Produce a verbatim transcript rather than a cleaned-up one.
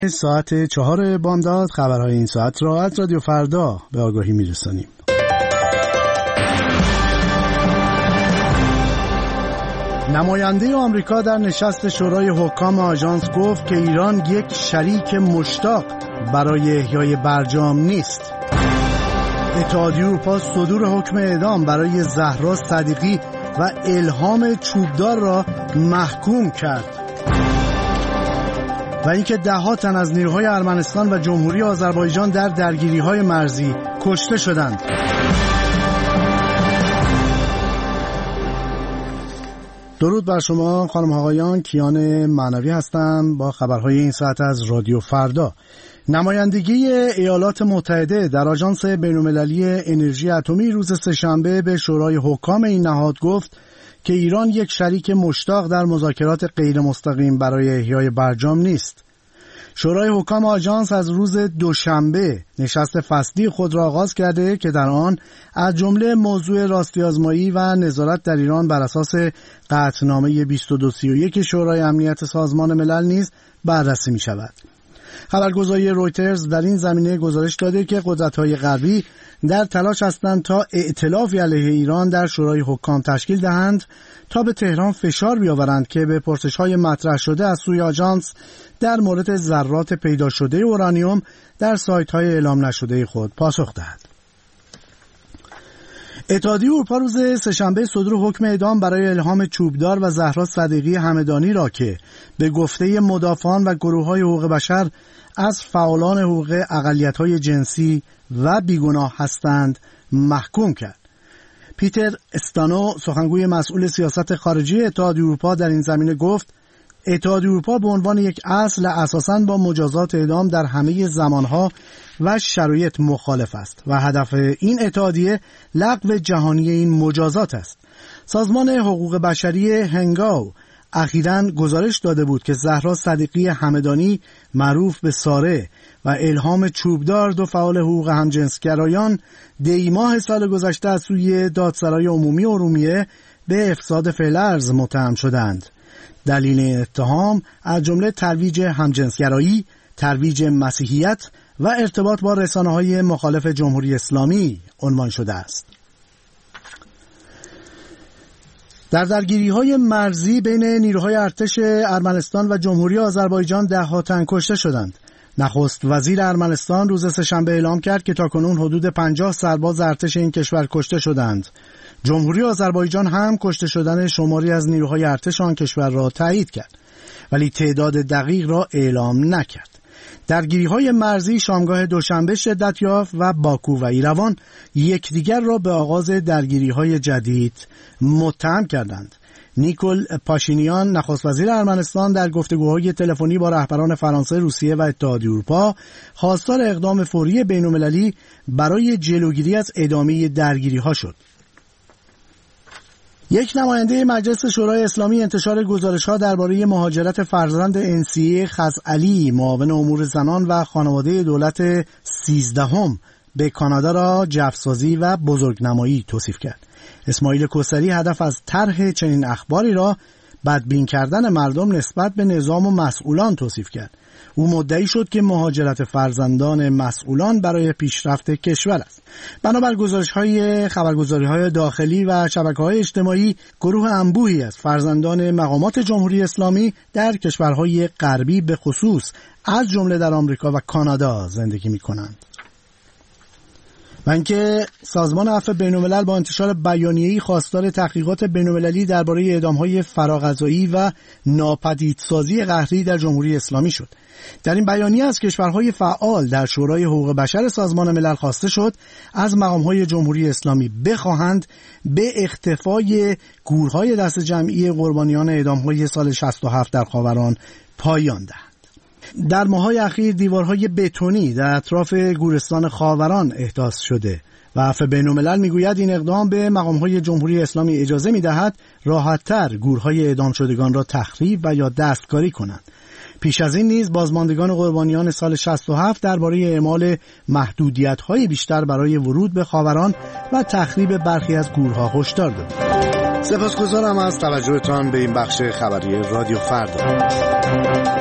ساعت چهار بامداد خبرهای این ساعت را از رادیو فردا به آگاهی میرسانیم. نماینده آمریکا در نشست شورای حکام آژانس گفت که ایران یک شریک مشتاق برای احیای برجام نیست. اتحادیه اروپا صدور حکم اعدام برای زهرا صدیقی و الهام چوبدار را محکوم کرد. و اینکه ده ها تن از نیروهای ارمنستان و جمهوری آذربایجان در درگیری‌های مرزی کشته شدند. درود بر شما خانم آقایان، کیان معنوی هستم با خبرهای این ساعت از رادیو فردا. نمایندگی ایالات متحده در آژانس بین‌المللی انرژی اتمی روز سه‌شنبه به شورای حکام این نهاد گفت که ایران یک شریک مشتاق در مذاکرات غیر مستقیم برای احیای برجام نیست. شورای حکام آژانس از روز دوشنبه نشست فصلی خود را آغاز کرده که در آن از جمله موضوع راستی‌آزمایی و نظارت در ایران بر اساس قطعنامه بیست و دو سی و یک شورای امنیت سازمان ملل نیز بررسی می شود. خبرگزاری رویترز در این زمینه گزارش داده که قدرت‌های غربی در تلاش هستند تا ائتلافی علیه ایران در شورای حکام تشکیل دهند تا به تهران فشار بیاورند که به پرسش‌های مطرح شده از سوی آژانس در مورد ذرات پیدا شده اورانیوم در سایت‌های اعلام نشده خود پاسخ دهد. اتحادیه اروپا روز سه‌شنبه صدور حکم اعدام برای الهام چوبدار و زهرا صدیقی همدانی را که به گفته مدافعان و گروه‌های حقوق بشر از فعالان حقوق اقلیت‌های جنسی و بیگناه هستند محکوم کرد. پیتر استانو سخنگوی مسئول سیاست خارجی اتحادیه اروپا در این زمینه گفت اتحادیه اروپا به عنوان یک اصل اساساً با مجازات اعدام در همه زمانها و شرایط مخالف است و هدف این اتحادیه لغو جهانی این مجازات است. سازمان حقوق بشری هنگاو اخیراً گزارش داده بود که زهرا صدیقی همدانی معروف به ساره و الهام چوبدار دو فعال حقوق همجنسگرایان دی ماه سال گذشته از سوی دادسرای عمومی ارومیه به افساد فعل ارض متهم شدند. دلیل این اتهام از جمله ترویج همجنسگرایی، ترویج مسیحیت و ارتباط با رسانه‌های مخالف جمهوری اسلامی عنوان شده است. در درگیری‌های مرزی بین نیروهای ارتش ارمنستان و جمهوری آذربایجان ده ها تن کشته شدند. نخست وزیر ارمنستان روز سه‌شنبه اعلام کرد که تاکنون حدود پنجاه سرباز ارتش این کشور کشته شدند. جمهوری آذربایجان هم کشته شدن شماری از نیروهای ارتش آن کشور را تایید کرد ولی تعداد دقیق را اعلام نکرد. درگیری‌های مرزی شامگاه دوشنبه شدت یافت و باکو و ایروان یکدیگر را به آغاز درگیری‌های جدید متهم کردند. نیکول پاشینیان نخست وزیر ارمنستان در گفتگوهای تلفنی با رهبران فرانسه، روسیه و اتحادیه اروپا خواستار اقدام فوری بین‌المللی برای جلوگیری از ادامه درگیری‌ها شد. یک نماینده مجلس شورای اسلامی انتشار گزارش‌ها درباره مهاجرت فرزند انسیه خزعلی معاون امور زنان و خانواده دولت سیزدهم به کانادا را جفسازی و بزرگنمایی توصیف کرد. اسماعیل کوثری هدف از طرح چنین اخباری را بدبین کردن مردم نسبت به نظام و مسئولان توصیف کرد. او مدعی شد که مهاجرت فرزندان مسئولان برای پیشرفت کشور است. بنابر گزارش‌های خبرگزاری‌های داخلی و شبکه‌های اجتماعی، گروه انبوهی از فرزندان مقامات جمهوری اسلامی در کشورهای غربی به خصوص از جمله در آمریکا و کانادا زندگی می‌کنند. و اینکه سازمان عفو بین‌الملل با انتشار بیانیه‌ای خواستار تحقیقات بین‌المللی درباره اعدام‌های فراغذایی و ناپدیدسازی قهری در جمهوری اسلامی شد. در این بیانیه از کشورهای فعال در شورای حقوق بشر سازمان ملل خواسته شد از مقام‌های جمهوری اسلامی بخواهند به اختفای گورهای دست جمعی قربانیان اعدام‌های سال شصت و هفت در خاوران پایان دهند. در ماه‌های اخیر دیوارهای بتونی در اطراف گورستان خاوران احداث شده و عفو بین‌الملل میگوید این اقدام به مقام‌های جمهوری اسلامی اجازه می‌دهد راحت‌تر گورهای اعدام شدگان را تخریب و یا دستکاری کنند. پیش از این نیز بازماندگان قربانیان سال شصت و هفت درباره اعمال محدودیت‌های بیشتر برای ورود به خاوران و تخریب برخی از گورها هشدار دادند. سپاسگزارم از توجهتان به این بخش خبری رادیو فردا.